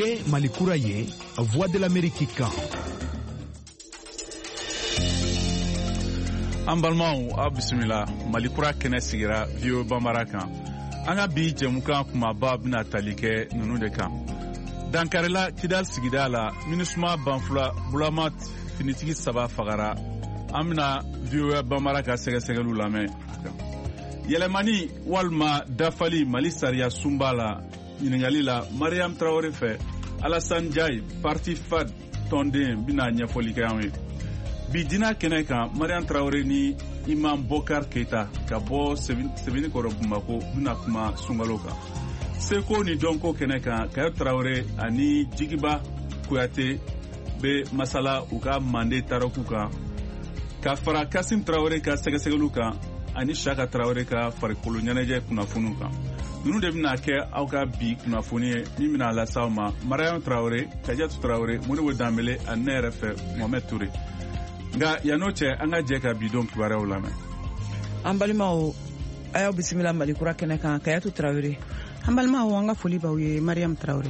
ye Malikura ye Voix de l'Amérique kan. An balimaw a bisimila Malikura kɛnɛ sigira VOA Bambara kan. An ka bi jɛmukan kumaba bɛna tali kɛ ninnu de kan. Dankarila Kidal sigida la MINUSMA banfula Bulama finitigi 3 fagara. An bɛna VOA Bambara ka sɛgɛsɛgɛliw lamɛn. Yɛlɛmani walima dafali Mali sariya sunba la ɲininkali la Mariam Traoré fɛ Alassane Ndiaye parti FAD tɔnden bɛna ɲɛfɔli kɛ an ye. Bi dina kɛnɛ kan Mariam Traoré ni Imam Bokar Keita ka bɔ Sebenikɔrɔ Bamako bɛna kuma sunkalo kan. Seko ni dɔnko kɛnɛ kan Kayɛ Traoré ani Jigiba Kuyate bɛ masala u ka mande taraku kan. Ka fara Kasim Traoré ka sɛgɛsɛgɛliw kan ani Saka Traoré ka farikolo ɲɛnajɛ kunnafoniw kan. Ninnu de bɛna kɛ aw ka bi kunnafoni ye min bɛna lase aw ma. Mariam Traoré, Kadiatou Traoré, Modibo Dembélé ani ne yɛrɛ fɛ Mohamed Touré. Nga yan'o cɛ an ka jɛ ka bidon kibaruyaw lamɛn. An balimaw a y'aw bisimila Malikura kɛnɛ kan Kadiatou Traoré. An balimaw an ka foli b'aw ye Mariam Traoré.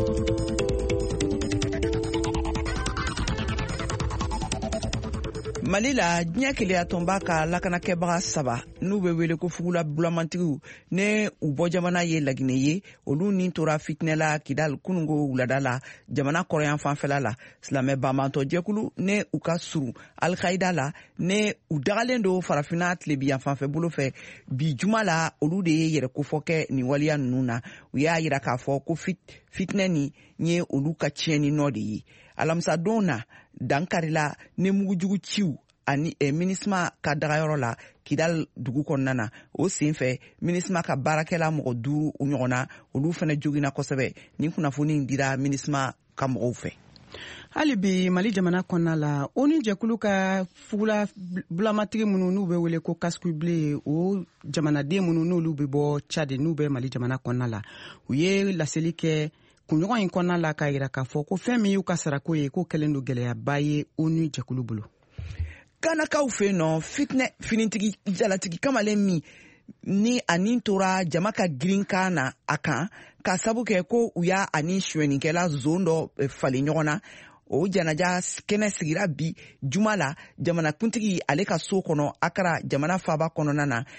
Mali la diɲɛ keleya tɔnba ka lakanakɛbaga 3 n'u bɛ wele ko fugula bulamantigiw ne u bɔ jamana ye Laginɛ ye olu ni tora fitinɛ la Kidal kunungo wulada la jamana kɔrɔyan fanfɛla la silamɛ banbantɔ jɛkulu ne u ka surun Al-Qaïda la ne u dagalen do farafina tilebiyan fanfɛ bolo fɛ bi juma la olu de ye yɛrɛ kofɔ kɛ nin waliya ninnu na u y'a yira k'a fɔ ko fitinɛ ni ye olu ka tiɲɛni nɔ de ye alamisa don na dankarila ne mugujugu ciw ani MINUSMA ka dagayɔrɔ la Kidal dugu kɔnɔna na o senfɛ MINUSMA ka baarakɛla mɔgɔ 5 ɲɔgɔnna olu fana jogina kosɛbɛ ni kunnafoni dira MINUSMA ka mɔgɔw fɛ. Hali bi Mali jamana kɔnɔna la ONU jɛkulu ka fugula bulamatigi minnu n'u bɛ wele ko Kaskuble o jamanaden minnu n'olu bɛ bɔ Chad n'u bɛ Mali jamana kɔnɔna la u ye laseli kɛ kunɲɔgɔn in kɔnɔna la k'a yira k'a fɔ ko fɛn min y'u ka sarako ye ko kɛlen don gɛlɛyaba ye ONU jɛkulu bolo. Kanakaw fɛ nɔ finitigi jalatigi kamalen min ni ani tora jama ka girin kan na a kan ka sabu kɛ ko u y'a ani suɲɛnikɛla zon dɔ falen ɲɔgɔn na o janaja kɛnɛ sigira bi juma la jamanakuntigi ale ka so kɔnɔ Akara jamana faaba kɔnɔna na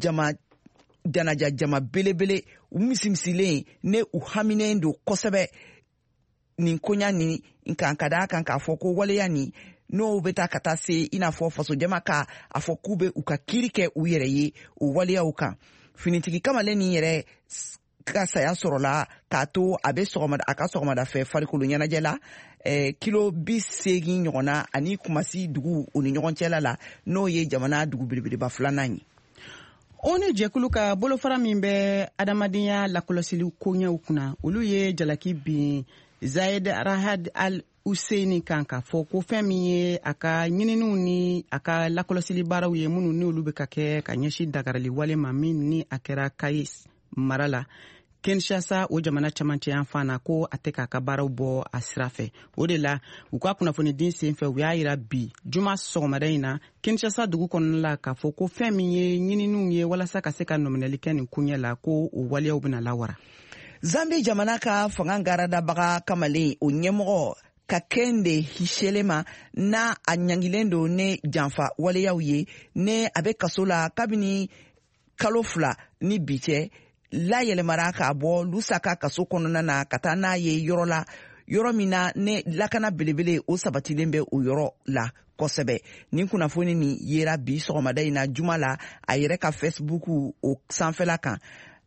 janaja jama belebele u misimisilen ne u haminen do kosɛbɛ nin koɲa ni kan ka da kan k'a fɔ ko waleya ni n'o bɛ taa ka taa se i n'a fɔ faso jama ka a fɔ k'u bɛ u ka kiiri kɛ u yɛrɛ ye u waleyaw kan finitigi kamalen nin yɛrɛ ka saya sɔrɔla k'a to a ka sɔgɔmada fɛ farikolo ɲɛnajɛ la kilo 80 ɲɔgɔnna ani Kumasi dugu u ni ɲɔgɔn cɛla la n'o ye jamana dugu belebeleba 2nan ye. ONU jɛkulu ka bolofara min bɛ adamadenya lakɔlɔsili koɲɛw kunna olu ye jalaki bin Zayed Rahad Al-Husseini kan k'a fɔ ko fɛn min ye a ka ɲininiw ni a ka lakɔlɔsili baaraw ye minnu ni olu bɛ ka kɛ ka ɲɛsin dagarali wale ma min ni a kɛra Kayes mara la Kinshasa o jamana camancɛ yan fan na ko a tɛ k'a ka baaraw bɔ a sira fɛ o de la u ka kunnafoni din senfɛ u y'a yira bi juma sɔgɔmada in na Kinshasa dugu kɔnɔna la k'a fɔ ko fɛn min ye ɲininiw ye walasa ka se ka nɔminɛli kɛ nin kuɲɛ la ko o waleyaw bɛna lawara. Zambie jamana ka fanga garadabaga kamalen o ɲɛmɔgɔ ka kende Hichilema na a ɲangilen do ne janfa waleyaw ye ne a bɛ kaso la kabini kalo 2 ni bi cɛ la yɛlɛmara k'a bɔ Lusaka kaso kɔnɔna na ka taa n'a ye yɔrɔ min na ne lakana belebele o sabatilen bɛ o yɔrɔ la kosɛbɛ nin kunnafoni ni yera bi sɔgɔmada in na juma la a yɛrɛ ka Facebook o sanfɛla kan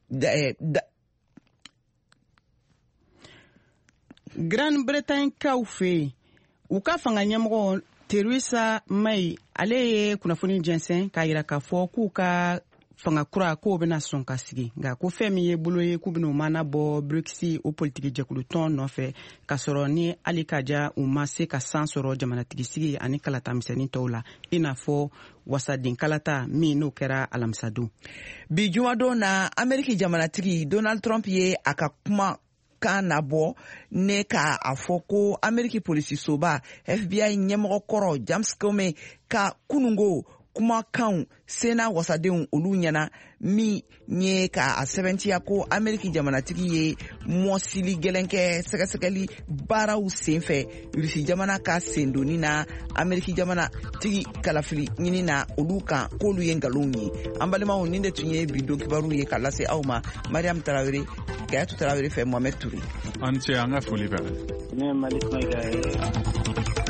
Grande Bretagne kaw fɛ u ka fanga ɲɛmɔgɔ Theresa May ale ye kunnafoni jɛnsɛn k'a yira k'a fɔ k'u ka fanga kura k'o bɛna sɔn ka sigi nka ko fɛn min ye bolo ye k'u bɛna u mana bɔ BRICS o politiki jɛkulu tɔn nɔfɛ ka sɔrɔ ni hali ka ja u ma se ka san sɔrɔ jamanatigi sigi ani kalata misɛnnin tɔw la i n'a fɔ wasaden kalata min n'o kɛra alamisadon. Bi jumadon na Ameriki jamanatigi Donald Trump ye a ka kuma kan nabɔ ne ka a fɔ ko Ameriki polisi soba FBI ɲɛmɔgɔ kɔrɔ James Comey ka kunungo kumakanw sena wasadenw olu ɲɛna min ye ka a sɛbɛntiya ko Ameriki jamanatigi ye mɔsili gɛlɛn kɛ sɛgɛsɛgɛli baaraw senfɛ Rusi jamana ka sendoni na Ameriki jamanatigi kalafili ɲini na olu kan k'olu ye nkalon ye. An balimaw nin de tun ye bi don kibaru ye ka lase aw ma. Mariam Tarawele, Kayatu Tarawele fɛ Mohamed Touré. An ce an ka foli bɛ. Ne Malik Maïga.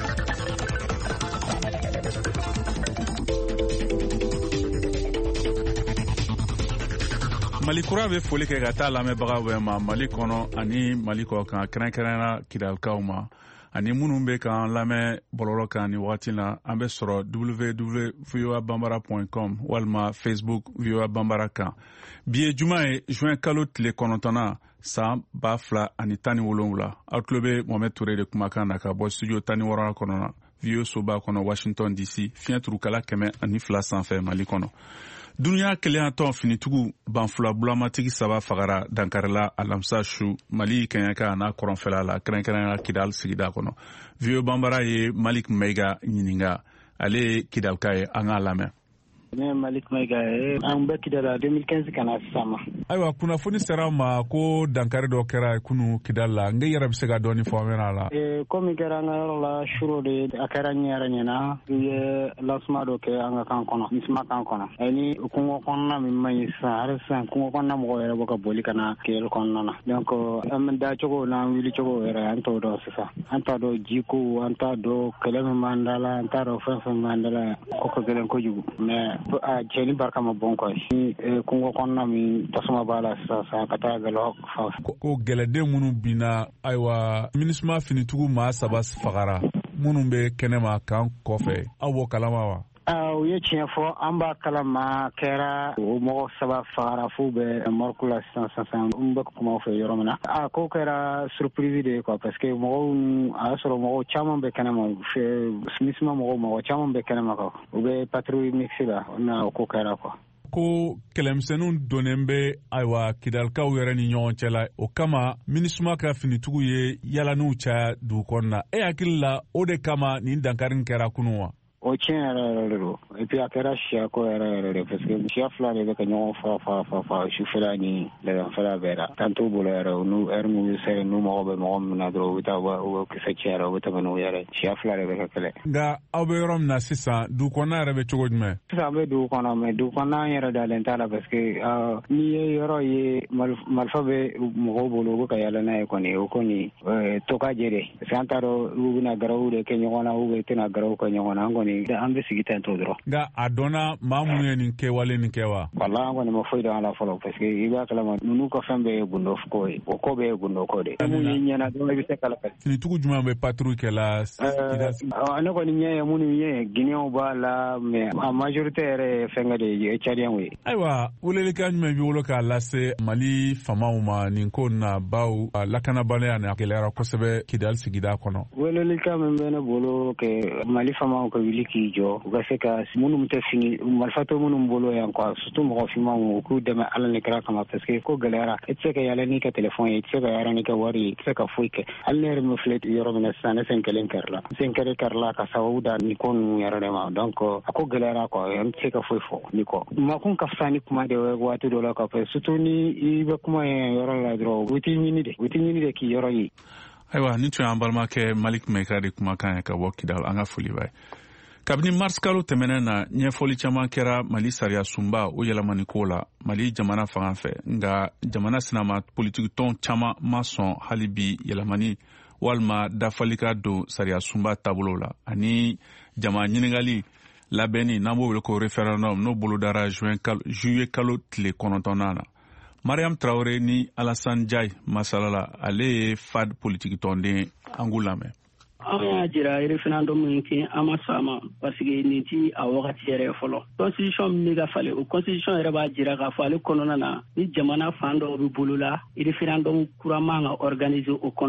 Mali kura bɛ foli kɛ ka taa lamɛnbagaw bɛɛ ma Mali kɔnɔ ani Mali kɔ kan kɛrɛnkɛrɛnnenya kidalikaw ma ani minnu bɛ k'an lamɛn bɔlɔlɔ kan ni wagati la an bɛ sɔrɔ www.voabambara.com walima Facebook VOA Bambara kan. Bi ye juma ye juin kalo tile 9 san 2017 aw tulo bɛ Mohamed Touré de kumakan na ka bɔ studio 16 kɔnɔ na VOA soba kɔnɔ Washington DC fiɲɛ turukala 102 sanfɛ Mali kɔnɔ. Dunuya keleyatɔn finitugu banfula bulamatigi 3 fagara dankarila alamisa su Mali kɛɲɛka n'a kɔrɔnfɛla la kɛrɛnkɛrɛnnenya Kidal sigida kɔnɔ. VOA Bambara ye Malik Maïga ɲininka ale ye Kidalka ye an k'a lamɛn. Ne Malik Maïga ye an bɛ Kidal 2015 kana sisan ma. Ayiwa kunnafoni sera ma ko dankari dɔ kɛra kunu Kidal la nge yɛrɛ bɛ se ka dɔɔni fɔ an ɲɛna la. Komi kɛra an ka yɔrɔ la suro de a kɛra ɲɛ yɛrɛ ɲɛna u ye lancement dɔ kɛ an ka kan kɔnɔ misima kan kɔnɔ ni kungo kɔnɔna min man ɲi sisan hali sisan kungo kɔnɔna mɔgɔw yɛrɛ bɛ ka boli ka na kɛlɛ kɔnɔna na donc an bɛ da cogo n'an wuli cogo yɛrɛ an t'o dɔn sisan an t'a dɔn jiko an t'a dɔn kɛlɛ min b'an da la an t'a dɔn fɛn fɛn b'an da la ko ka gɛlɛn kojugu mais a cɛni barika ma bon quoi ni kungo kɔnɔna min tasuma b'a la sisan ka taa gɛlɛya fan ko gɛlɛden minnu binna ayiwa minisma finitugu maa 3 fagara minnu bɛ kɛnɛma kan kɔfɛ aw b'o kalama wa? U ye tiɲɛ fɔ an b'a kalama kɛra o mɔgɔ 3 fagara f'u bɛ morgue la sisan n bɛ kuma fɛ yɔrɔ min na ko kɛra surprise de ye quoi parce que mɔgɔw a y'a sɔrɔ mɔgɔw caman bɛ kɛnɛma misima mɔgɔ caman bɛ kɛnɛma quoi u bɛ patrouille mixée la o ko kɛra quoi. Ko kɛlɛmisɛnninw donnen bɛ ayiwa Kidalikaw yɛrɛ ni ɲɔgɔn cɛ la o kama minisuma ka finitugu ye yalaniw caya dugu kɔnɔ na e hakili la o de kama nin dankari kɛra kunun wa? O tiɲɛ yɛrɛ de don et puis a kɛra siya ko yɛrɛ de parce que siya fila de bɛ ka ɲɔgɔn fa sufɛla ni laganfɛla bɛɛ la tan t'u bolo yɛrɛ n'u heure min bɛ sɛbɛn n'u mago bɛ mɔgɔ min na dɔrɔn u bɛ taa u bɛ kisɛ cɛ yɛrɛ u bɛ tɛmɛ n'u yɛrɛ siya fila de bɛ ka kɛlɛ. Nka aw bɛ yɔrɔ min na sisan dugu kɔnɔna yɛrɛ bɛ cogo jumɛn? Sisan an bɛ dugu kɔnɔ mais dugu kɔnɔna an yɛrɛ dalen t'a la parce que n'i ye yɔrɔ ye marifa bɛ mɔgɔw bolo u bɛ ka yala n'a ye kɔni o kɔni tokaje de parce que an t'a dɔn u bɛna garaw de kɛ ɲɔgɔn na u bɛ tɛna garaw kɛ ɲɔgɔn na an kɔni an bɛ sigi ten to dɔrɔn. Nka a dɔnna maa minnu ye nin kɛwale nin kɛ wa? Wala an kɔni ma foyi dɔn a la fɔlɔ parce que i b'a kalama ninnu ka fɛn bɛɛ ye gundo ko ye o ko bɛɛ ye gundo ko de. Minnu ye ɲɛna dɔrɔn i bɛ se k'a la. Finitugu jumɛn bɛ patrouille kɛ la? Ne kɔni ɲɛ ye minnu ye Guinéens b'a la mais a majorité yɛrɛ ye fɛnkɛ de ye Tchadiens ye. Ayiwa welelikan jumɛn b'i bolo k'a lase Mali famaw ma nin ko na baw lakanabaliya ni a gɛlɛyara kosɛbɛ Kidal sigida kɔnɔ? Welelikan min bɛ ne bolo kɛ Mali famaw ka wuli k'i jɔ u ka se ka minnu tɛ fini marifatɔ minnu bolo yan quoi surtout mɔgɔ finmanw u k'u dɛmɛ Ala ni kira kama parce que ko gɛlɛyara i tɛ se ka yala n'i ka téléphone ye i tɛ se ka yala n'i ka wari ye i tɛ se ka foyi kɛ hali ne yɛrɛ min filɛ yɔrɔ min na sisan ne sen kelen kɛrila ka sababu da ni ko ninnu yɛrɛ de ma donc a ko gɛlɛyara quoi an tɛ se ka foyi fɔ ni kɔ makun ka fisa ni kuma de ye waati dɔ la quoi surtout ni i bɛ kuma ye yɔrɔ la dɔrɔn u t'i ɲini de k'i yɔrɔ ye. Ayiwa nin tun y'an balimakɛ Malik Maïga de kumakan ye ka bɔ Kidal an ka foli b'a ye. Kabini mars kalo tɛmɛnen na ɲɛfɔli caman kɛra Mali sariya sunba o yɛlɛmani ko la Mali jamana fanga fɛ nka jamana sinama politique tɔn caman ma sɔn hali bi yɛlɛmani walima dafalika don sariya sunba taabolo la ani jama ɲininkali labɛnni n'an b'o wele ko référendum n'o bolodara juillet kalo tile 9 na. Mariam Traoré ni Alassane Ndiaye masalala ale ye FAD politique tɔnden an k'u lamɛn. An y'a jira référendum min kɛ an ma sɔn a ma parce que nin ti a wagati yɛrɛ fɔlɔ constitution min bɛ ka falen o constitution yɛrɛ b'a jira k'a fɔ ale kɔnɔna na ni jamana fan dɔw bɛ bolo la référendum kura man ka organiser o kɔnɔna na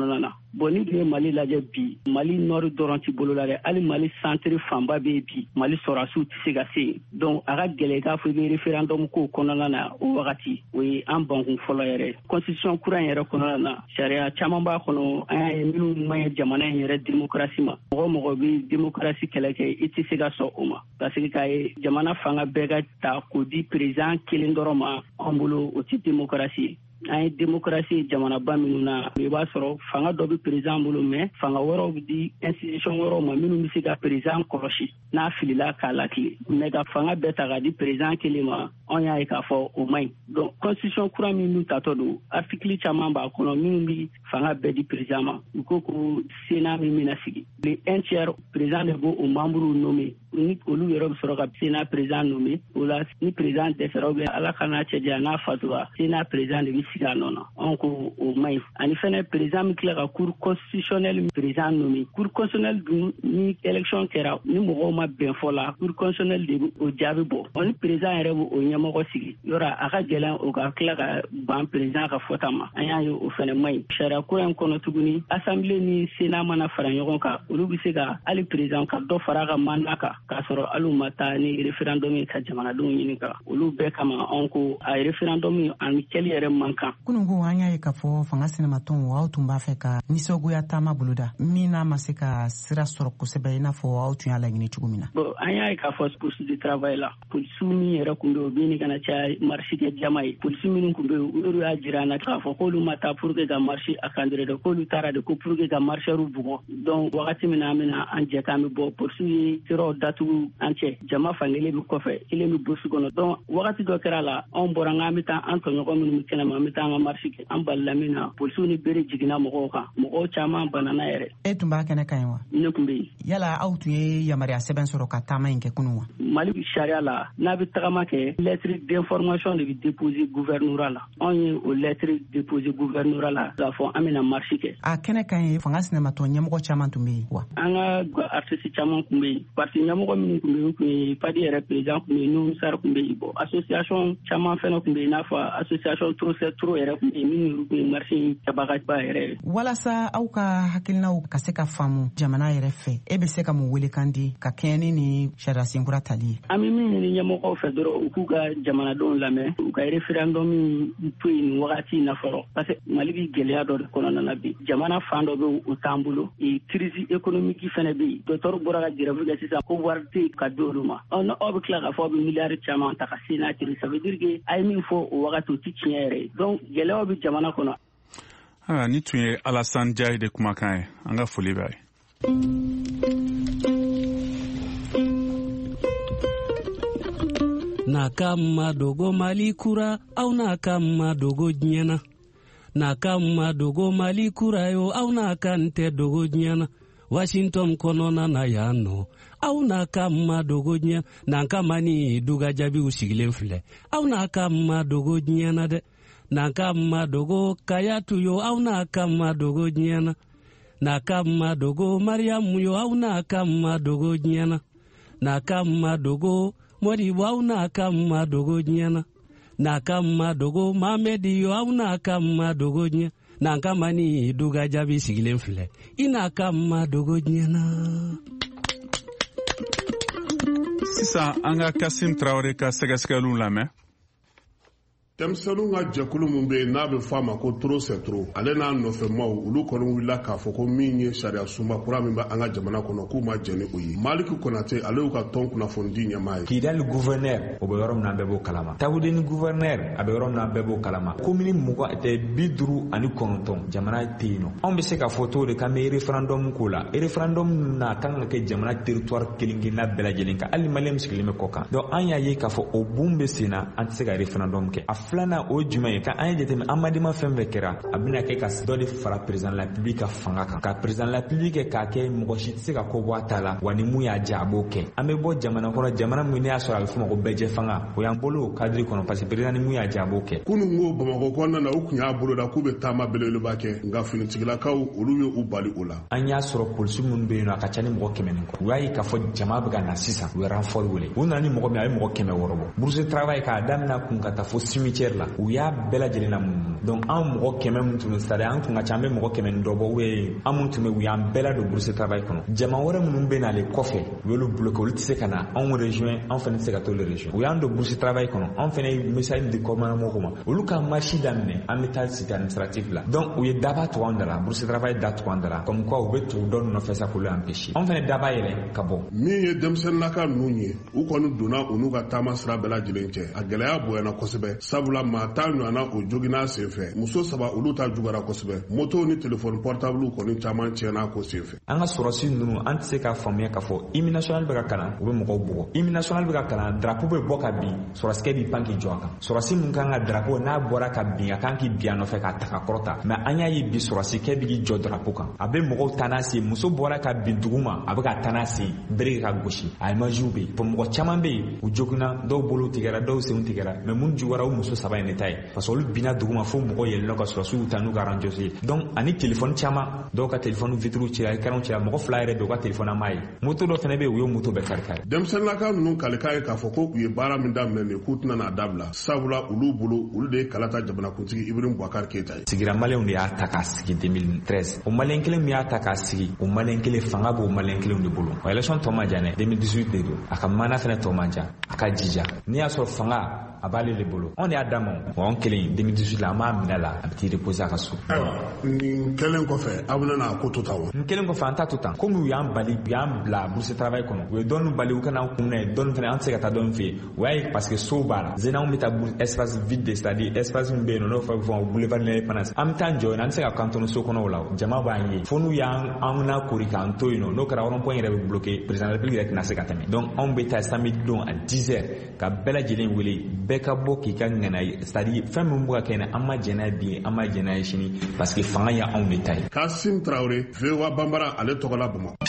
bon ni tun ye Mali lajɛ bi Mali nord dɔrɔn ti bolo la dɛ hali Mali centre fanba bɛ bi Mali sɔrɔsiw tɛ se ka se donc a ka gɛlɛn k'a fɔ i bɛ référendum ko kɔnɔna na o wagati o ye an bankun fɔlɔ yɛrɛ constitution kura in yɛrɛ kɔnɔna na sariya caman b'a kɔnɔ an y'a ye minnu ma ɲɛ jamana in yɛrɛ démocratie ma mɔgɔ bɛ démocratie kɛlɛ kɛ i tɛ se ka sɔn o ma parce que k'a ye jamana fanga bɛɛ ka ta k'o di président kelen dɔrɔn ma an bolo o tɛ démocratie an ye démocratie jamanaba minnu na i b'a sɔrɔ fanga dɔ bɛ président bolo mais fanga wɛrɛw bɛ di institution wɛrɛw ma minnu bɛ se ka président kɔlɔsi n'a filila k'a lakile mais ka fanga bɛɛ ta k'a di président kelen ma an y'a ye k'a fɔ o man ɲi donc constitution kura min n'u tatɔ don article caman b'a kɔnɔ minnu bɛ fanga bɛɛ di président ma u ko ko sénat min bɛna sigi le 1/3 président de b'o membres nommé ni olu yɛrɛ bɛ sɔrɔ ka sénat président nommé o la ni président dɛsɛra ou bien ala ka n'a cɛ janya n'a fatura sénat président de bɛ sigi a nɔ na an ko o man ɲi ani fɛnɛ président bɛ tila ka cour constitutionnel président nommé cour constitutionnel dun ni élection kɛra ni mɔgɔw ma bɛn fɔ la cour constitutionnel de bɛ o jaabi bɔ ni président yɛrɛ bɛ o ɲɛmɔgɔ sigi yɔrɔ a ka gɛlɛn o ka tila ka ban président ka fɔta ma an y'a ye o fɛnɛ man ɲi sariya kura in kɔnɔ tuguni assemblée ni sénat mana fara ɲɔgɔn kan olu bɛ se ka hali président ka dɔ fara a ka mandat kan k'a sɔrɔ hali ma taa ni référendum ye ka jamanadenw ɲini kan olu bɛɛ kama an ko a référendum ani kɛli yɛrɛ man kan kununko an y'a ye k'a fɔ fanga sɛnɛmatɔnw aw tun b'a fɛ ka nisɔngoya taama boloda min n'a ma se ka sira sɔrɔ kosɛbɛ i n'a fɔ aw tun y'a laɲini cogo min na bon an y'a ye k'a fɔ poste de travail la polisiw min yɛrɛ kun bɛ o bɛ ni kana caya marche kɛ jama ye polisiw minnu kun bɛ olu y'a jira an na k'a fɔ k'olu ma taa pour que ka marche a kandire de k'olu taara de ko pour que ka marcheurs bugɔ donc wagati min na an bɛna an jɛ k'an bɛ bɔ polisiw ye siraw datugu an cɛ jama fankelen bɛ kɔfɛ kelen bɛ bosi kɔnɔ donc wagati dɔ kɛra la anw bɔra n k'an bɛ taa an tɔɲɔgɔn minnu bɛ kɛnɛma an bɛ taa an ka marche kɛ an balila min na polisiw ni bere jiginna mɔgɔw kan mɔgɔw caman banana yɛrɛ e tun b'a kɛnɛ kan ye wa ne tun bɛ yen yala aw tun ye yamaruya sɛbɛn sɔrɔ ka taama in kɛ kunun wa Mali sariya la n'a bɛ tagama kɛ lettre d'information de bɛ déposer gouvernorat la anw ye o lettre déposer gouvernorat la k'a fɔ an bɛna marche kɛ a kɛnɛ kan ye fanga sɛnɛmatɔ ɲɛmɔgɔ caman tun bɛ yen wa an ka artiste caman tun bɛ yen parti ɲɛmɔgɔ minnu tun bɛ yen tun ye padi yɛrɛ président tun bɛ yen Nuhu Sar tun bɛ yen bon association caman fɛnɛ tun bɛ yen i n'a fɔ association Trop c'est trop yɛrɛ tun bɛ yen minnu tun ye marche in kɛbagaba yɛrɛ walasa aw ka hakilinaw ka se ka faamu jamana yɛrɛ fɛ e bɛ se ka mun wele kan di ka kɛɲɛ ni sariya senkura tali ye an bɛ min ɲini ɲɛmɔgɔw fɛ dɔrɔn u k'u ka jamanadenw lamɛn u ka référendum to yen nin wagati in na fɔlɔ parce que Mali bɛ gɛlɛya dɔ de kɔnɔna na bi jamana fan dɔ bɛ o t'an bolo crise économique fɛnɛ bɛ yen docteur bɔra ka grève kɛ sisan ko wari tɛ ka di olu ma ɔ aw bɛ tila k'a fɔ aw bɛ miliyari caman ta ka Sénat kiri ça veut dire que a ye min fɔ o wagati o tɛ tiɲɛ yɛrɛ ye donc gɛlɛyaw bɛ jamana kɔnɔ. Ni tun ye Alassane Diaye de kumakan ye an ka foli b'a ye. Na kama dogo Mali kura au na kama dogo nyana na kama dogo Mali kura yo au na kante dogo nyana Washington konona na yano au na kama dogo nyana na kama ni duga jabi usigilen file au na kama dogo nyana de na kama dogo kayatu yo au na kama dogo nyana na kama dogo Mariam yo au na kama dogo nyana na kama dogo Mori wau na kama dogo nyana na kama dogo Mamedi yo au na kama dogo nyana na kama ni duga jabi sigilen file ina kama dogo nyana. Sisan an ka Kasim Traoré ka sɛgɛsɛgɛliw lamɛn. Denmisɛnninw ka jɛkulu min bɛ yen n'a bɛ fɔ a ma ko trop c'est trop ale n'a nɔfɛmaw olu kɔni wulila k'a fɔ ko min ye sariya sunba kura min bɛ an ka jamana kɔnɔ k'u ma jɛ ni o ye Maliki Konate ale y'u ka tɔn kunnafoni ɲɛmaa ye. Kidali gouverneur o bɛ yɔrɔ min na bɛɛ b'o kalama Tawudeni gouverneur a bɛ yɔrɔ min na bɛɛ b'o kalama commune 59 jamana tɛ yen nɔ anw bɛ se ka fɔ cogo de k'an bɛ référendum ko la référendum na kan ka kɛ jamana territoire kelen-kelenna bɛɛ lajɛlen kan hali maliyɛn sigilen bɛ kɔ kan donc an y'a ye k'a fɔ o bon bɛ sen na an tɛ se ka référendum kɛ filanan o jumɛn ye ka an ye jateminɛ amadima fɛn fɛn kɛra a bɛna kɛ ka dɔ de fara président de la République ka fanga kan ka président de la République kɛ k'a kɛ mɔgɔ si tɛ se ka ko bɔ a ta la wa ni mun y'a diya a b'o kɛ an bɛ bɔ jamana kɔnɔ jamana min ne y'a sɔrɔ a bɛ fɔ ma ko bɛɛjɛ fanga o y'an bolo o cadre kɔnɔ parce que président ni mun y'a diya a b'o kɛ. Kunun ko Bamakɔ kɔnɔna na u tun y'a bolo da k'u bɛ taama belebeleba kɛ nka finitigilakaw olu ye u bali o la. An y'a sɔrɔ polisi minnu bɛ yen nɔ a ka ca ni mɔgɔ 100 kɔ u y'a ye k'a fɔ jama bɛ ka na sisan u ye renfort wele u nana ni mɔgɔ min a ye mɔgɔ 100 wɔɔrɔ bɔ bourse de travail k'a daminɛ kun ka taa fo cimetière la u y'a bɛɛ lajɛlen na mun kɔnɔ. Donc an mɔgɔ 100 mun tun c'est à dire an tun ka ca an bɛ mɔgɔ 100 ni dɔ bɔ ou an mun tun bɛ u y'an bɛɛ la don bourse travail kɔnɔ. Jama wɛrɛ minnu bɛ nale kɔfɛ u y'olu bloqué olu tɛ se ka na anw rejoint an fana tɛ se ka to le rejoint. U y'an don bourse travail kɔnɔ an fana ye message di commandant mɔgɔw ma olu ka marche daminɛ an bɛ taa site administratif la. Donc u ye daba to an da la bourse travail da to an da la comme quoi u bɛ tugu dɔ nɔfɛ sa k'olu empêcher. An fana daba yɛrɛ ka bɔ. Min ye denmisɛnninnaka ninnu ye u kɔni donna u n'u ka taama sira bɛɛ lajɛlen cɛ a gɛlɛya bonyana kosɛbɛ sabula maa t'a ɲɔgɔnna o joginna senfɛ muso 3 olu ta jugara kosɛbɛ moto ni téléphone portable kɔni caman tiɲɛna ko senfɛ. An ka sɔrɔsi ninnu an tɛ se ka faamuya k'a fɔ hymne national bɛ ka kalan u bɛ mɔgɔw bugɔ. Hymne national bɛ ka kalan drapeau bɛ bɔ ka bin sɔrɔsikɛ b'i pan k'i jɔ a kan. Sɔrɔsi mun kan ka drapeau n'a bɔra ka bin a kan k'i bin a nɔfɛ k'a ta ka kɔrɔta mais an y'a ye bi sɔrɔsikɛ bɛ k'i jɔ drapeau kan a bɛ mɔgɔw ta n'a sen muso bɔra ka bin dugu ma a bɛ ka ta n'a sen bere ka gosi a image bɛ yen mɔgɔ caman bɛ yen u joginna dɔw bolo tigɛra dɔw senw tigɛra mais mun jugara o muso 3 in de ta ye parce que olu binna dugu ma fo mɔgɔ yɛlɛnna ka sɔrɔsiw ta n'u ka ranjɔsi donc ani téléphone caman dɔw ka téléphone vitre cira écran cira mɔgɔ 2 yɛrɛ bɛ u ka téléphone ama ye moto dɔ fana bɛ yen u ye moto bɛɛ kari-kari. Denmisɛnninnaka ninnu kalikan ye k'a fɔ ko u ye baara min daminɛ nin k'u tɛna n'a dabila sabula olu bolo olu de ye kalata jamanakuntigi Ibrahim Boubacar Keita ye. Sigira maliyɛnw de y'a ta k'a sigi 2013 o maliyɛn kelen min y'a ta k'a sigi o maliyɛn kelen fanga b'o maliyɛn kelenw de bolo o élection tɔ ma jan dɛ 2018 de don a ka mana fana tɔ ma jan a ka jija n'i y'a sɔrɔ fanga a b'ale de bolo anw de y'a d'a ma o anw kelen 2018 la an b'a minɛ la a bɛ t'i reposer a ka so. Nin kelen kɔfɛ aw bɛna n'a ko to tan wa. Nin kelen kɔfɛ an t'a to tan komi u y'an bali u y'an bila bourse travail kɔnɔ u ye dɔnni bali u kana an kun minɛ dɔnni fana an tɛ se ka taa dɔnni fɛ yen o y'a ye parce que so b'a la zena anw bɛ taa espace vide c'est à dire espace min bɛ yen n'o fɔ boulevard de l'Indépendance an bɛ taa jɔ yen an tɛ se ka kantɔnni so kɔnɔ o la jama b'an ye fo n'u y'an nakori k'an to yen n'o kɛra rond point yɛrɛ bɛ bloqué président de la République yɛrɛ tɛna se ka tɛmɛ donc anw bɛ taa samedi don à 10h ka bɛɛ lajɛlen wele bɛɛ ka bɔ k'i ka ŋana ye c'est à dire fɛn min bɛ ka kɛ an ma jɛn n'a ye bi an ma jɛn n'a ye sini parce que fanga y' anw de ta ye. Kasim Traoré VOA Bambara ale tɔgɔ la Bamakɔ.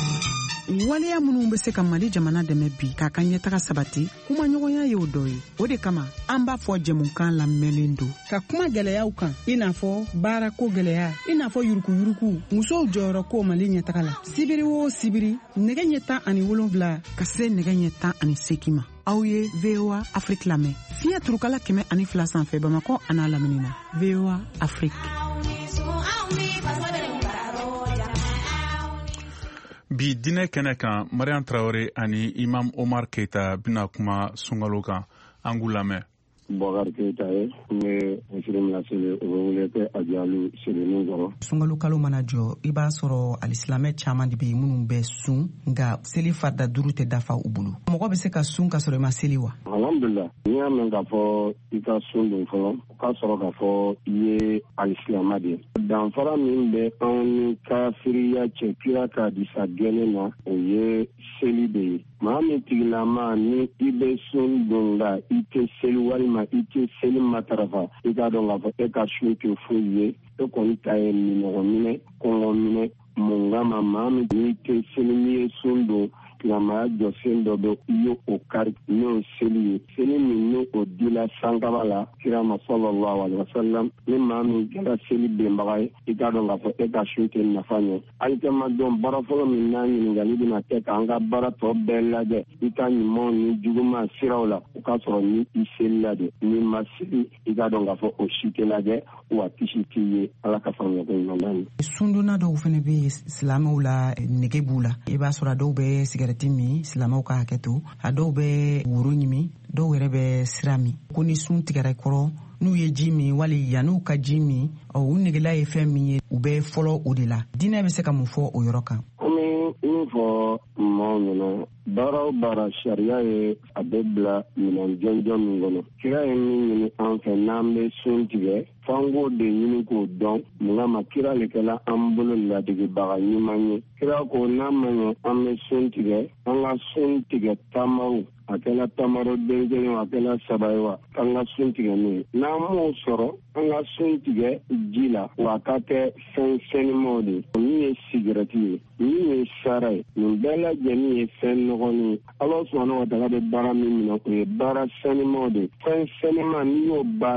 Waleya minnu bɛ se ka Mali jamana dɛmɛ bi k'a ka ɲɛtaga sabati kuma ɲɔgɔnya ye o dɔ ye o de kama an b'a fɔ jɛmukan lamɛnlen don ka kuma gɛlɛyaw kan i n'a fɔ baarako gɛlɛya i n'a fɔ yurukuyuruku musow jɔyɔrɔ ko Mali ɲɛtaga la sibiri o sibiri nɛgɛ ɲɛ 17 ka se nɛgɛ ɲɛ 18 ma aw ye VOA Afrique lamɛn fiɲɛ turukala 102 sanfɛ Bamakɔ a n'a lamini na VOA Afrique. Bi dinɛ kɛnɛ kan Mariam Traoré ani Imam Omar Keita bina kuma sunkalo kan an k'u lamɛn. Boubacar Keita ye n bɛ muslim laseli o bɛ wele kɛ Ajalu Sebenin kɔrɔ. Sunkalo kalo mana jɔ i b'a sɔrɔ alisilamɛ caman de bɛ yen minnu bɛ sun nka seli farida 5 tɛ dafa u bolo. Mɔgɔ bɛ se ka sun ka sɔrɔ i ma seli wa? Alhamdulillah n'i y'a mɛn k'a fɔ i ka sun don fɔlɔ o ka sɔrɔ k'a fɔ i ye alisilama de ye. Danfara min bɛ anw ni kafiriya cɛ kira ka disa gɛlɛn na o ye seli de ye. Maa min tigilama ni i bɛ sun don la i tɛ seli walima i tɛ seli matarafa i k'a dɔn k'a fɔ e ka sun tɛ foyi ye e kɔni ta ye minɔgɔ minɛ kɔngɔ minɛ mun kama maa min n'i tɛ seli n'i ye sun don silamɛya jɔsen dɔ bɛ i ye o kari n'o seli ye seli min ni o dila sankaba la kira ma sallallahu alaihi wasallam ni maa min kɛra seli benbaga ye i k'a dɔn k'a fɔ e ka sun tɛ nafa ɲɛ hali tɛ ma dɔn baara fɔlɔ min n'a ɲininkali bɛna kɛ k'an ka baara tɔ bɛɛ lajɛ i ka ɲumanw ni juguman siraw la o k'a sɔrɔ ni i seli la de ni ma seli i k'a dɔn k'a fɔ o si tɛ lajɛ wa kisi t'i ye ala ka faamuyali ko ɲuman d'a ma. Sundonna dɔw fana bɛ yen silamɛw la nege b'u la i b'a sɔrɔ a dɔw bɛ sigɛrɛti min silamɛw ka hakɛ to a dɔw bɛ woro ɲimi dɔw yɛrɛ bɛ sira min ko ni sun tigɛra i kɔrɔ n'u ye ji min wali yan'u ka ji min u negela ye fɛn min ye u bɛ fɔlɔ o de la diinɛ bɛ se ka mun fɔ o yɔrɔ kan. Komi min fɔ maaw ɲɛna baara o baara sariya ye a bɛ bila minɛn jɔnjɔn min kɔnɔ kira ye min ɲini an fɛ n'an bɛ sun tigɛ f'an k'o de ɲini k'o dɔn mun kama kira le kɛla an bolo ladigibaga ɲuman ye kira ko n'a ma ɲɛ an bɛ sun tigɛ an ka sun tigɛ taamaw a kɛla tamaro den kelen a kɛla 3 ye wa k'an ka sun tigɛ n'o ye n'an m'o sɔrɔ an ka sun tigɛ ji la wa a ka kɛ fɛn sɛnimaw de min ye sigɛrɛti ye min ye sara ye nin bɛɛ lajɛlen ye fɛn nɔgɔnin ye ala subahanahu wa taala bɛ baara min minɛ o ye baara sɛnimaw de fɛn sɛnima n'i y'o baara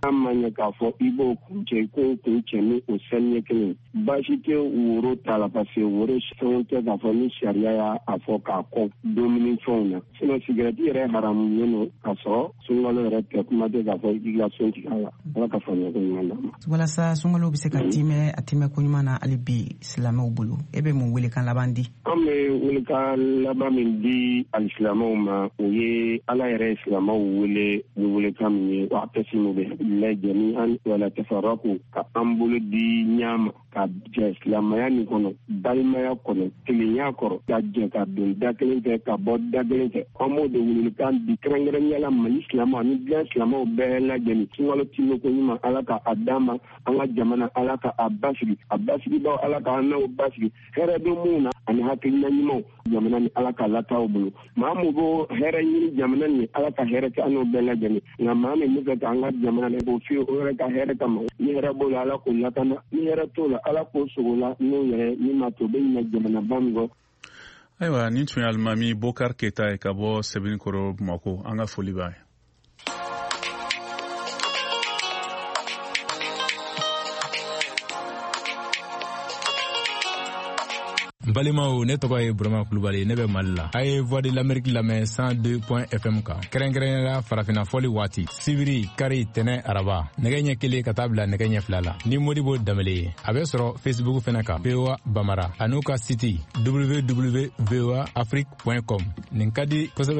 amanya k'a fɔ i b'o kuncɛ ko kuncɛ ni o saniya kelen baasi tɛ woro ta la parce que woro fɛnw tɛ k'a fɔ ni sariya y'a fɔ k'a kɔ dumuni fɛnw na sinon cigarette yɛrɛ haramulen don k'a sɔrɔ sunkalo yɛrɛ tɛ kuma tɛ k'a fɔ i ka son tigɛ a la ala ka faamuya ko ɲuman d'a ma. walasa sunkalo bɛ se ka timɛ a timɛ ko ɲuman na hali bi silamɛw bolo e bɛ mun welekan laban di. an bɛ welekan laban min di alisilamɛw ma o ye ala yɛrɛ ye silamɛw wele ni welekan min ye wa tasimu bɛ jami'an wala tafarraqu ka an bolo di ɲama ka jɛ silamɛya nin kɔnɔ balimaya kɔnɔ kelenya kɔrɔ ka jɛ ka don da kelen fɛ ka bɔ da kelen fɛ an b'o de welekan di kɛrɛnkɛrɛnnenya la mali silamɛw ani diɲɛ silamɛw bɛɛ lajɛlen sunkalo timɛ ko ɲuman ala ka a d'an ma an ka jamana ala ka a basigibaw ala ka an n'aw basigi hɛrɛ bɛ mun na ani hakilina ɲumanw jamana ni ala ka lataw bolo maa min b'o hɛrɛ ɲini jamana ni ala ka hɛrɛ kɛ an n'o bɛɛ lajɛlen nka maa min bɛ fɛ k'an ka jamana la k'o fiye o yɛrɛ ka hɛrɛ kama ni hɛrɛ b'o la ala k'o lakana ni hɛrɛ t'o la ala k'o sogo la n'o yɛrɛ min ma to bɛ ɲinɛ jamanaba min kɔ. ayiwa nin tun ye alimami bokar keyita ye ka bɔ sɛbɛnnikɔrɔ bamako an ka foli b'a ye. balimaw ne tɔgɔ ye Burama Kulubali ne bɛ Mali la. A ye Voix de l'Amérique lamɛn 102.fm kan kɛrɛnkɛrɛnnenya farafina fɔli waati sibiri kari tɛnɛ araba nɛgɛ ɲɛ 1 ka taa bila nɛgɛ ɲɛ 2 la ni Modibo Danbele ye. A bɛ sɔrɔ Facebook fɛnɛ kan VOA Bamara an'u ka site www.voaafrique.com nin ka di kosɛbɛ.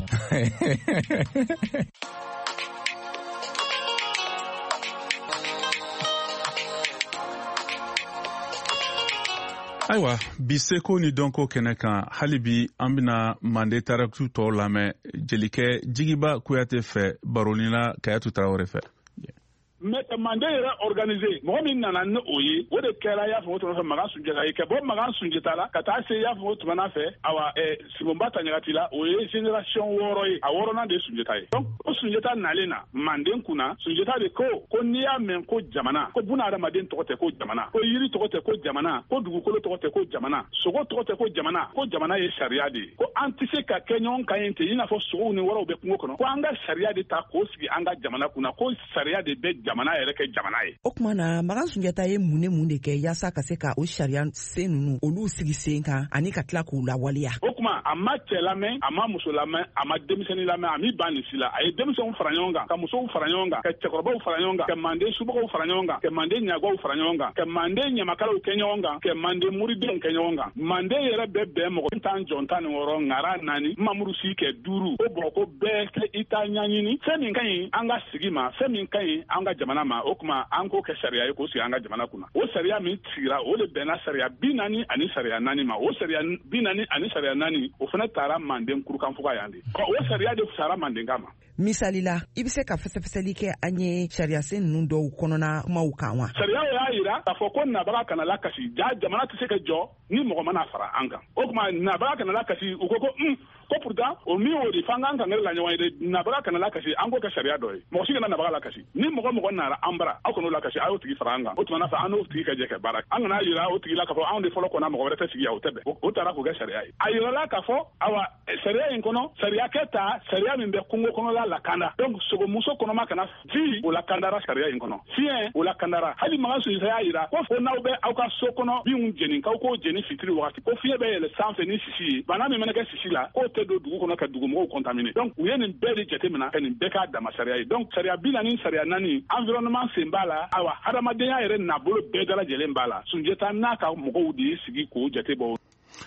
ayiwa bi seko ni dɔnko kɛnɛ kan hali bi an bena mande taraktu tɔw lamɛn jelikɛ jigiba kuyate fɛ baronina kayatu tarawore fɛ. mais mande yɛrɛ organiser mɔgɔ min nana ni o ye o de kɛra y'a fɔ o tuma fɛ Magan Sunjata ye ka bɔ Magan Sunjata la ka taa se y'a fɔ o tuma fɛ awa Simonba Taɲagati la o ye génération 6 ye a 6nan de Sunjata ye donc o Sunjata nalen na manden kunna Sunjata de ko n'i y'a mɛn ko jamana ko buna adamaden tɔgɔ tɛ ko jamana ko yiri tɔgɔ tɛ ko jamana ko dugukolo tɔgɔ tɛ ko jamana sogo tɔgɔ tɛ ko jamana ye sariya de ye ko an tɛ se ka kɛ ɲɔgɔn kan yen ten i n'a fɔ sogow ni wɔrɔw bɛ kungo kɔnɔ ko an ka sariya de ta k'o sigi an ka jamana kunna ko sariya de bɛ jamana yɛrɛ kɛ jamana ye. O kuma na Magan Sunjata ye mun de kɛ yaasa ka se ka o sariya sen ninnu olu sigi sen kan ani ka tila k'u lawaleya. O kuma a ma cɛ lamɛn a ma muso lamɛn a ma denmisɛnnin lamɛn a mi ban nin si la a ye denmisɛnw fara ɲɔgɔn kan ka musow fara ɲɔgɔn kan ka cɛkɔrɔbaw fara ɲɔgɔn kan ka manden subagaw fara ɲɔgɔn kan ka manden ɲagaw fara ɲɔgɔn kan ka manden ɲamakalaw kɛ ɲɔgɔn kan ka manden muridenw kɛ ɲɔgɔn kan manden yɛrɛ bɛ bɛn mɔgɔ tan jɔn tan ni wɔɔrɔ ŋara 4 mamuru si kɛ 5 o bɔn ko bɛɛ kɛ i ta ɲaɲini fɛn min ka ɲi an ka sigi ma fɛn min ka ɲi an ka jamana ma o kuma an ko kɛ sariya ye k'o sigi an ka jamana kunna o sariya min sigira o de bɛnna sariya 40 ani sariya 4 ma o sariya 40 ani sariya 4 o fana taara manden kurukanfuga yan de o sariya de fisara mandenka ma. Misali la i bɛ se ka fɛsɛfɛsɛli kɛ an ye sariya sen ninnu dɔw kɔnɔna kumaw kan wa. Sariya y'a jira k'a fɔ ko nabaga kana lakasi jamana tɛ se ka jɔ ni mɔgɔ mana fara an kan o tuma nabaga kana lakasi u ko pourtant o min y'o de f'an k'an kankari la ɲɔgɔn ye de nabaga kana lakasi an k'o kɛ sariya dɔ ye mɔgɔ si kana nabaga lakasi ni mɔgɔ nara an bara aw kan'o lakasi a y'o tigi fara an kan o tuma fɛ an n'o tigi ka jɛ kɛ baara an kana jira o tigi la k'a fɔ anw de fɔlɔ kɔnɔ mɔgɔ wɛrɛ tɛ sigi yan o tɛ bɛn o taara k'o kɛ sariya ye a yirala k'a fɔ awa sariya in kɔnɔ sariya kɛ ta sariya min bɛ kungo kɔnɔla lakanda donc sogomuso kɔnɔma kana fi o lakandara sariya in kɔnɔ fiɲɛ o lakandara hali Magan Sunjata y'a jira ko fo n'aw bɛ aw ka so kɔnɔ binw jeni k'aw k'o jeni fitiri wagati ko fiɲɛ bɛ yɛlɛ sanfɛ ni sisi ye bana min mana kɛ sisi la k'o tɛ don dugu kɔnɔ ka dugumɔgɔw contaminer donc u ye nin bɛɛ de jateminɛ ka nin bɛɛ k'a dama sariya ye donc sariya 40 sariya 4 environnement sen b'a la awa hadamadenya yɛrɛ nabolo bɛɛ dalajɛlen b'a la Sunjata n'a ka mɔgɔw de y'i sigi k'o jate bɔ.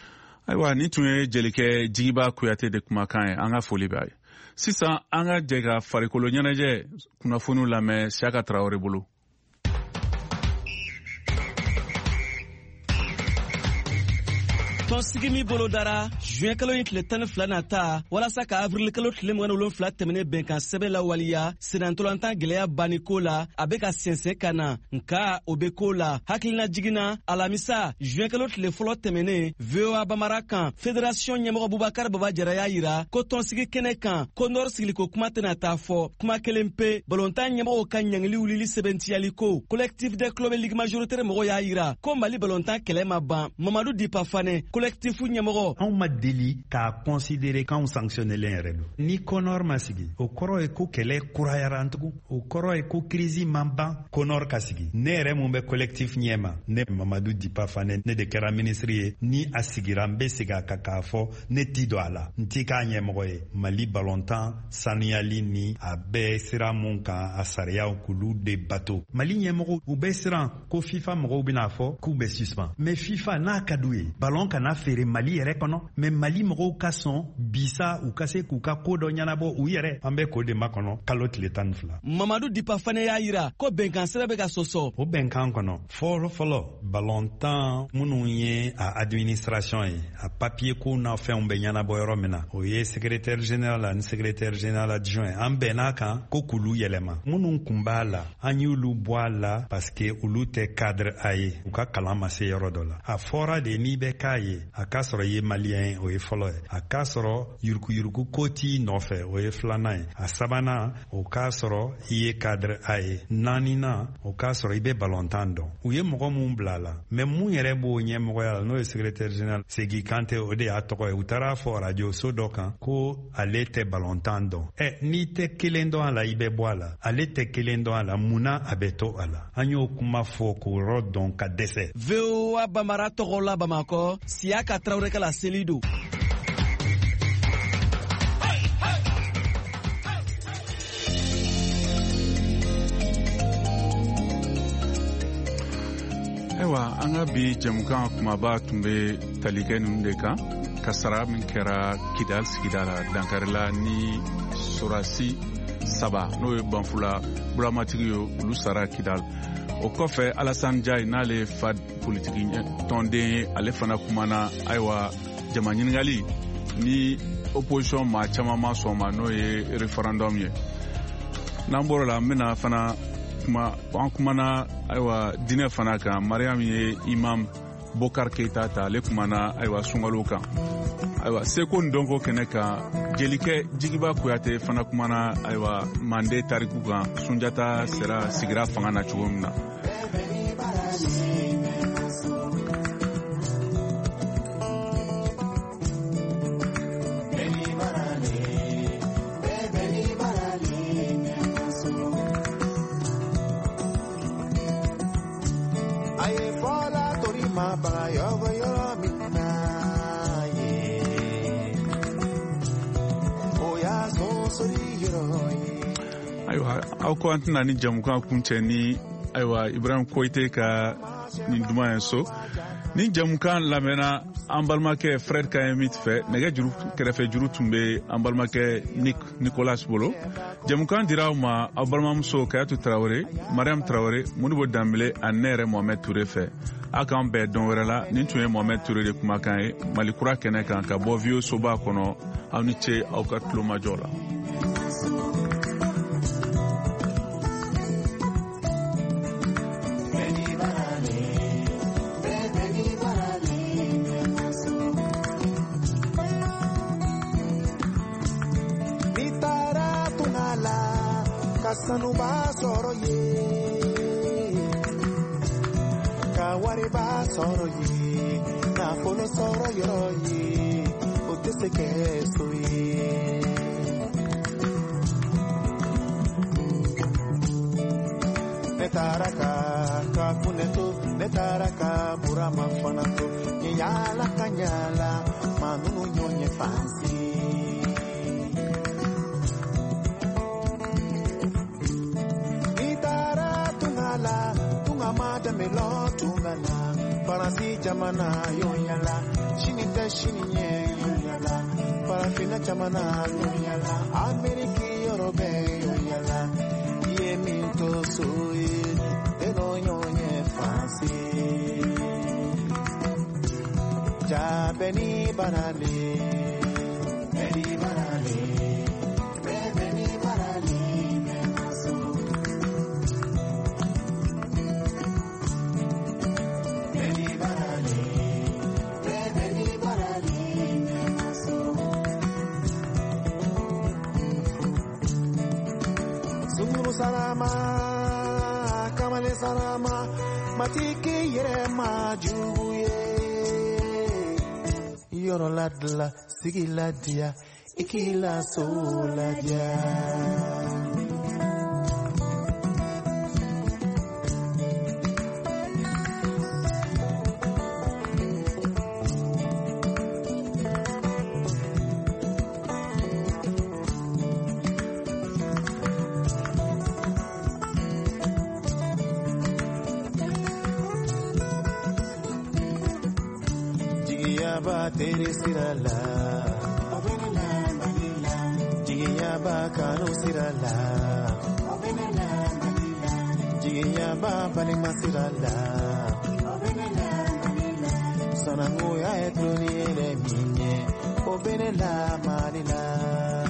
ayiwa ni tun ye jelikɛ jigiba kuyate de kumakan ye an ka foli b'a ye sisan an ka jɛ ka farikolo ɲɛnajɛ kunnafoniw lamɛn Siyaka Tarawele bolo. tɔnsigi min bolo dara juin kalo ye tile 12 na ta walasa ka avril kalo tile 27 tɛmɛnen bɛnkan sɛbɛn la waliya senantolantan gwɛlɛya banni ko la a bɛ ka sɛnsɛn ka na nka o bɛ ko la hakilina jiginna alamisa juin kalo tile fɔlɔ tɛmɛnen VOA Bamara kan fédération ɲɛmɔgɔ Bubakari Baba Jara y'a yira ko tɔnsigi kɛnɛ kan ko nord sigiliko kuma tɛna taa fɔ kuma kelen pe balontan ɲɛmɔgɔw ka ɲangili wulili sɛbɛntiyali ko collectif des clubs ligue majoritaire mɔgɔ y'a yira ko Mali balontan kɛlɛ ma ban Mamadu Dipa Fane collectif ɲɛmɔgɔ anw ma deli k'a considérer k'anw sanctionnelen yɛrɛ don ni kɔnɔr ma sigi o kɔrɔ ye ko kɛlɛ kurayara an tugun o kɔrɔ ye ko crise man ban kɔnɔr ka sigi ne yɛrɛ mun bɛ collectif ɲɛma ne Mamadu Dipa Fane ne de kɛra ministre ye ni a sigira n bɛ sigi a kan k'a fɔ ne t'i don a la n t'i k'a ɲɛmɔgɔ ye Mali balontan sanuyali ni a bɛɛ sira mun kan a sariyaw k'olu de bato Mali ɲɛmɔgɔ u bɛ siran ko FIFA mɔgɔw bɛna fɔ k'u bɛ suspend mais FIFA n'a ka d'u ye ballon kana feere Mali yɛrɛ kɔnɔ mais Mali mɔgɔw ka sɔn bisa u ka se k'u ka ko dɔ ɲɛnabɔ u yɛrɛ an bɛ k'o de makɔnɔ kalo tile 12 Mamadu Dipa Fane y'a yira ko bɛnkan sɛbɛn bɛ ka sɔsɔ o bɛnkan kɔnɔ fɔlɔ ballontan minnu ye a administration ye a papier ko n'a fɛnw bɛ ɲɛnabɔ yɔrɔ min na o ye secrétaire général ani secrétaire général adjoint an bɛn'a kan ko k'olu yɛlɛma minnu kun b'a la an y'olu bɔ a la parce que olu tɛ cadre a ye u ka kalan ma se yɔrɔ dɔ la a fɔra de n'i bɛ k'a ye a k'a sɔrɔ i ye malien ye o ye fɔlɔ ye a k'a sɔrɔ yuruguyurugu ko t'i nɔfɛ o ye filanan ye a sabanan o k'a sɔrɔ i ye cadre a ye naaninan o k'a sɔrɔ i bɛ balontan dɔn u ye mɔgɔ mun bila a la mais mun yɛrɛ b'o ɲɛmɔgɔya la n'o ye secrétaire général Segi Kante o de y'a tɔgɔ ye u taara fɔ radio so dɔ kan ko ale tɛ balontan dɔn n'i tɛ kelen dɔn a la i bɛ bɔ a la ale tɛ kelen dɔn a la munna a bɛ to a la an y'o kuma fɔ k'o yɔrɔ dɔn ka dɛsɛ VOA Bambara tɔgɔ la Bamakɔ Siaka Traoré ka la seli don ayiwa an ka bi jɛmukan kumaba tun bɛ talikɛ ninnu de kan kasara min kɛra Kidal sigida la dankarila ni sorasi 3 n'o ye banfula buramatigi ye olu sara Kidal o kɔfɛ Alassane Ndiaye n'ale fa politiki tɔnden ye ale fana kumana ayiwa jama ɲininkali ni opposition maa caman ma sɔn ma n'o ye referendum ye n'an bɔra la an bɛna fana an kumana ayiwa dinɛ fana kan Mariam ye imam Bokar Keita ta ale kumana ayiwa sunkalo kan ayiwa seko ni dɔnko kɛnɛ kan jelikɛ Jigiba Kuyate fana kumana ayiwa Mande tariku kan Sunjata sigira fanga na cogo min na aw ko an tɛna ni jamukan kuncɛ ni ayiwa Ibrahim Koite ka nin duman ye so ni jamukan lamɛnna an balimakɛ Fred Kayemit fɛ nɛgɛ juru kɛrɛfɛ juru tun bɛ an balimakɛ Nicolas bolo jamukan dira aw ma aw balimamuso Kayatu Traoré Mariam Traoré Modibo Dambele ani ne yɛrɛ Mohamed Touré fɛ a k'an bɛɛ dɔn wɛrɛ la nin tun ye Mohamed Touré de kumakan ye Mali kura kɛnɛ kan ka bɔ VOA soba kɔnɔ aw ni ce aw ka tulomajɔ la sanu b'a sɔrɔ ye ka wari b'a sɔrɔ ye nafolo sɔrɔ yɔrɔ ye o tɛ se kɛ so ye ne taara ka funɛ to ne taara ka burama fana to n yaala ka ɲaala maa minnu ɲɔ ɲɛ fansi Melo tungala parasi jamana yoyala shinita shinye yoyala parafina jamana yoyala Ameriki Europe yoyala yeminto soye eno nyonye fansi jabeni barale beni barale beni barale Salama, kamale salama, matiki yere majuye. yɔrɔ ladila sigi ladiya i k'i laso ladiya. Ba tere sirala jigiya ba kanu sirala jigiya ba balima sirala sanango ya etroni ele minye obenela manila.